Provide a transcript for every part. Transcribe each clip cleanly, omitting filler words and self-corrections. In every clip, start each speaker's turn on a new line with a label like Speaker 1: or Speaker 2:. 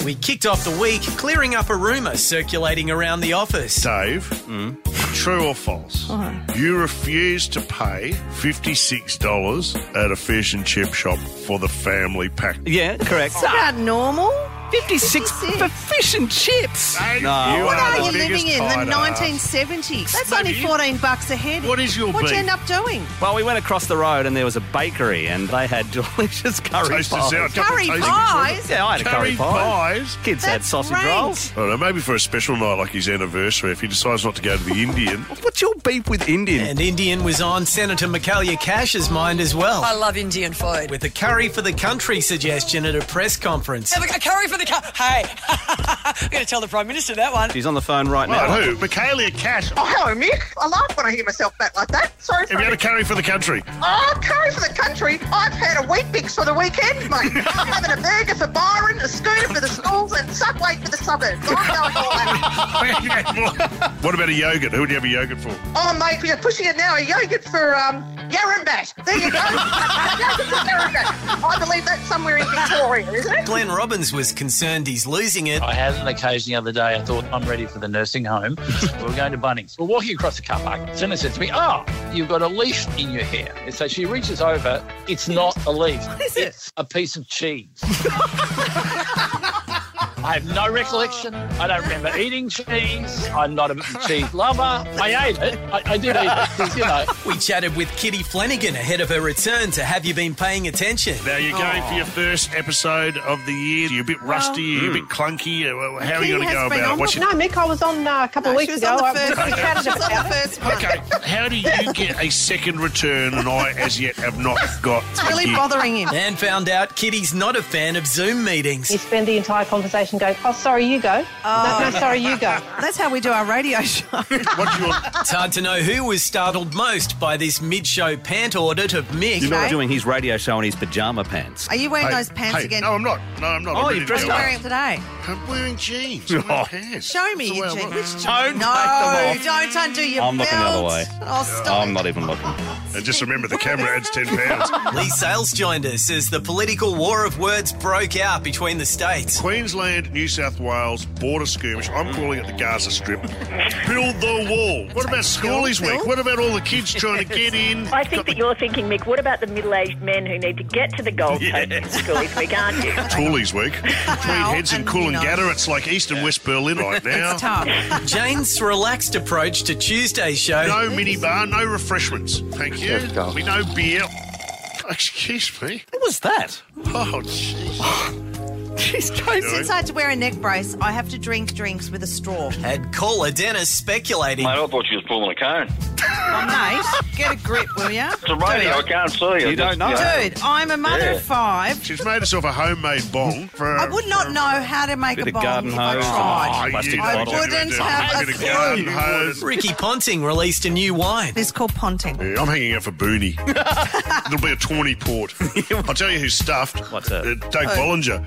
Speaker 1: We kicked off the week clearing up a rumour circulating around the office.
Speaker 2: Dave, true or false? You refused to pay $56 at a fish and chip shop for the family pack.
Speaker 3: Yeah, correct.
Speaker 4: Is that normal?
Speaker 3: 56 for fish and chips.
Speaker 2: No.
Speaker 4: What are you
Speaker 2: the
Speaker 4: living
Speaker 2: biggest
Speaker 4: in? The
Speaker 2: tight ass.
Speaker 4: 1970s. That's only
Speaker 2: Maybe.
Speaker 4: $14 a head.
Speaker 2: What is your
Speaker 4: What'd you
Speaker 2: beef?
Speaker 4: end up doing?
Speaker 3: Well, we went across the road and there was a bakery and they had delicious curry
Speaker 2: Taste
Speaker 3: pies.
Speaker 2: this out.
Speaker 4: Curry
Speaker 2: Taste it.
Speaker 4: pies?
Speaker 3: Yeah, I had a curry pie.
Speaker 2: pies?
Speaker 3: Kids had
Speaker 4: That's
Speaker 3: sausage
Speaker 4: rank.
Speaker 3: rolls.
Speaker 2: I don't know, maybe for a special night like his anniversary, if he decides not to go to the Indian.
Speaker 3: What's your beef with Indian?
Speaker 1: And Indian was on Senator Michaelia Cash's mind as well,
Speaker 5: I love Indian food.
Speaker 1: with a curry for the country suggestion at a press conference.
Speaker 5: Have a curry for the Hey, I'm going to tell the Prime Minister that one.
Speaker 3: She's on the phone right now.
Speaker 2: Right, who? Michaelia Cash.
Speaker 6: Oh, hello, Mick. I laugh when I hear myself back like that. Sorry.
Speaker 2: Have you had a curry for the country?
Speaker 6: Oh, curry for the country. I've had a wheat bix for the weekend, mate. I'm having a burger for Byron, a scooter for the schools, and Subway for the suburbs. I'm going all out.
Speaker 2: What about a yogurt? Who would you have a yogurt for?
Speaker 6: Oh, mate, we're pushing it now. A yogurt for Yarrambat. There you go. Yogurt for Yarrambat. I believe that's somewhere in Victoria, isn't it?
Speaker 1: Glenn Robbins was concerned he's losing it.
Speaker 7: I had an occasion the other day, I thought, I'm ready for the nursing home. We were going to Bunnings. We're walking across the car park. Senna said to me, you've got a leaf in your hair. And so she reaches over. It's not a leaf. What
Speaker 4: is it?
Speaker 7: It's a piece of cheese. I have no recollection. I don't remember eating cheese. I'm not a cheese lover. I ate it. I did eat it because, you know.
Speaker 1: We chatted with Kitty Flanagan ahead of her return to Have You Been Paying Attention?
Speaker 2: Now, you're going for your first episode of the year. You're a bit rusty, you're a bit clunky. How are you going to go about it?
Speaker 8: No, Mick, I was on a couple of
Speaker 4: She
Speaker 8: weeks
Speaker 4: was
Speaker 8: ago.
Speaker 4: on the first
Speaker 8: We chatted
Speaker 4: She was on
Speaker 8: about
Speaker 4: the
Speaker 8: it.
Speaker 4: first one.
Speaker 2: Okay, how do you get a second return and I, as yet, have not got
Speaker 4: It's really
Speaker 2: a gig?
Speaker 4: bothering him.
Speaker 1: And found out Kitty's not a fan of Zoom meetings.
Speaker 8: You spend the entire conversation going, oh, sorry, you go. No, sorry, you go.
Speaker 4: That's how we do our radio show.
Speaker 2: What's your...
Speaker 1: It's hard to know who was startled most by this mid-show pant audit of Mick.
Speaker 3: You're not
Speaker 4: Okay.
Speaker 3: doing his radio show in his pyjama pants.
Speaker 4: Are you wearing those pants again?
Speaker 2: No, I'm not. No, I'm not.
Speaker 3: Oh,
Speaker 2: I'm
Speaker 3: you've
Speaker 2: ready to
Speaker 3: dressed
Speaker 2: go.
Speaker 3: up.
Speaker 4: Wearing them today.
Speaker 2: I'm wearing jeans. I'm wearing pants.
Speaker 4: Show me
Speaker 2: That's
Speaker 4: your
Speaker 2: the way I
Speaker 4: jeans.
Speaker 2: look.
Speaker 4: Which jeans?
Speaker 3: Don't take
Speaker 4: No,
Speaker 3: them off.
Speaker 4: don't undo your
Speaker 3: I'm looking the other
Speaker 4: belt.
Speaker 3: way.
Speaker 4: Oh, stop.
Speaker 3: I'm not even looking.
Speaker 2: And just remember, the camera adds 10 pounds.
Speaker 1: Lee Sales joined us as the political war of words broke out between the states.
Speaker 2: Queensland, New South Wales, border skirmish. I'm calling it the Gaza Strip. Build the wall. What about Schoolies
Speaker 4: Bill?
Speaker 2: Week? What about all the kids trying to get in?
Speaker 9: I think that you're thinking, Mick, what about the middle-aged men who need to get to the Gold Coast for Schoolies Week, aren't you?
Speaker 2: Toolies Week. Between Heads and Coolangatta, it's like East and West Berlin right now.
Speaker 4: It's tough.
Speaker 1: Jane's relaxed approach to Tuesday's show.
Speaker 2: No minibar, no refreshments. Thank you. We no beer. Excuse me.
Speaker 3: What was that?
Speaker 2: Oh, jeez.
Speaker 3: Jeez, Tracy.
Speaker 4: Since I had to wear a neck brace, I have to drink drinks with a straw.
Speaker 1: Had caller Dennis speculating.
Speaker 10: Mate, I thought she was pulling a cone.
Speaker 4: Oh, mate, get a grip, will ya?
Speaker 10: It's a radio, I can't see.
Speaker 3: You don't know.
Speaker 4: Dude, I'm a mother of 5.
Speaker 2: She's made herself a homemade bong.
Speaker 4: I would not know how to make
Speaker 3: Bit
Speaker 4: a
Speaker 3: of
Speaker 4: bong
Speaker 3: garden
Speaker 4: if I
Speaker 3: hose.
Speaker 4: tried.
Speaker 3: Plastic
Speaker 4: I
Speaker 3: bottle.
Speaker 4: wouldn't have a
Speaker 2: Bit of
Speaker 4: clue.
Speaker 2: garden hose.
Speaker 1: Ricky Ponting released a new wine.
Speaker 4: It's called ponting.
Speaker 2: Yeah, I'm hanging out for Booney. It'll be a tawny port. I'll tell you who's stuffed.
Speaker 3: What's that?
Speaker 2: Doug Bollinger.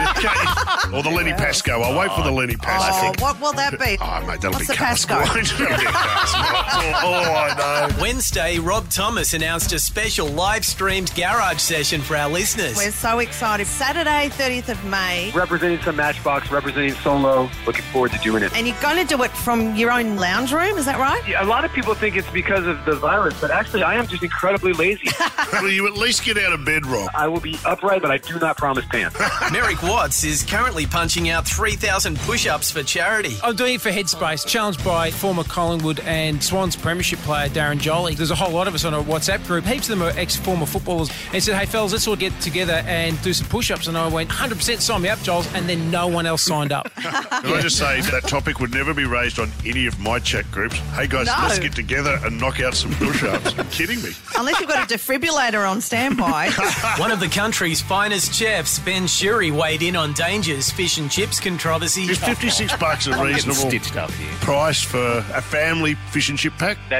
Speaker 2: Or the Lenny Pasco. I'll wait for the Lenny
Speaker 4: Oh,
Speaker 2: Pasco.
Speaker 4: what will that be?
Speaker 2: Oh, mate, that'll
Speaker 4: What's
Speaker 2: be
Speaker 4: the
Speaker 2: cask
Speaker 4: Pasco?
Speaker 2: wine. That'll be a cask wine. I know.
Speaker 1: Wednesday, Rob Thomas announced a special live-streamed garage session for our listeners.
Speaker 4: We're so excited. Saturday, 30th of May.
Speaker 11: Representing some Matchbox, representing Solo. Looking forward to doing it.
Speaker 4: And you're going to do it from your own lounge room, is that right?
Speaker 11: Yeah, a lot of people think it's because of the virus, but actually I am just incredibly lazy.
Speaker 2: Will you at least get out of bed, Rob?
Speaker 11: I will be upright, but I do not promise pants.
Speaker 1: Merrick Watts is currently punching out 3,000 push-ups for charity.
Speaker 12: I'm doing it for Headspace, challenged by former Collingwood and Swans premiership player Darren Jolly. There's a whole lot of us on a WhatsApp group. Heaps of them are ex-former footballers. And he said, hey, fellas, let's all get together and do some push-ups. And I went, 100% sign me up, Joel. And then no one else signed up.
Speaker 2: Can I just say that topic would never be raised on any of my chat groups. Hey, guys,
Speaker 4: No.
Speaker 2: let's get together and knock out some push-ups. Are you kidding me?
Speaker 4: Unless you've got a defibrillator on standby.
Speaker 1: One of the country's finest chefs, Ben Shuri, weighed in on Danger's fish and chips controversy.
Speaker 2: Is $56 a
Speaker 3: I'm getting
Speaker 2: reasonable
Speaker 3: stitched up here.
Speaker 2: price for a family fish and chip pack?
Speaker 11: That's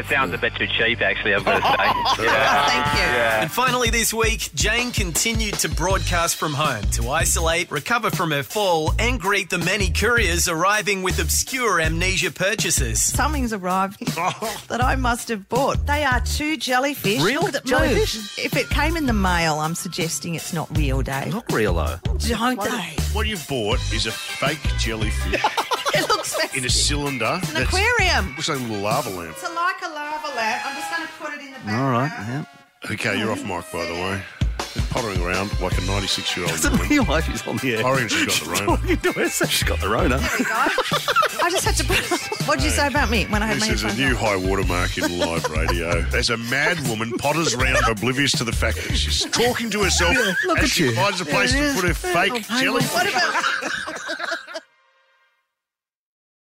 Speaker 10: sounds a bit too cheap, actually, I've got to say.
Speaker 4: Thank you.
Speaker 10: Yeah.
Speaker 1: And finally this week, Jane continued to broadcast from home to isolate, recover from her fall and greet the many couriers arriving with obscure amnesia purchases.
Speaker 4: Something's arrived that I must have bought. They are 2 jellyfish.
Speaker 3: Real
Speaker 4: Look at the
Speaker 3: jellyfish?
Speaker 4: If it came in the mail, I'm suggesting it's not real, Dave.
Speaker 3: Not real, though.
Speaker 4: Don't they?
Speaker 2: What you've bought is a fake jellyfish
Speaker 4: It looks
Speaker 2: in a cylinder.
Speaker 4: It's an aquarium.
Speaker 2: Looks like a little lava lamp.
Speaker 4: It's like a lava lamp. I'm just going to put it in the background.
Speaker 3: All right, yeah.
Speaker 2: Okay, you're off mic, by the way. They're pottering around like a 96-year-old
Speaker 3: Doesn't
Speaker 2: woman.
Speaker 3: realise she's on the air.
Speaker 2: I reckon she's got the Rona.
Speaker 3: Talking to herself. She's got the Rona.
Speaker 4: There we go. I just had to put... What did you say about me when I had my
Speaker 2: This is a
Speaker 4: headphones
Speaker 2: new
Speaker 4: on?
Speaker 2: high watermark in live radio. As a mad woman potters around oblivious to the fact that she's talking to herself
Speaker 3: Look
Speaker 2: as
Speaker 3: at
Speaker 2: she
Speaker 3: you.
Speaker 2: finds a place to put her fake jellyfish.
Speaker 4: What about...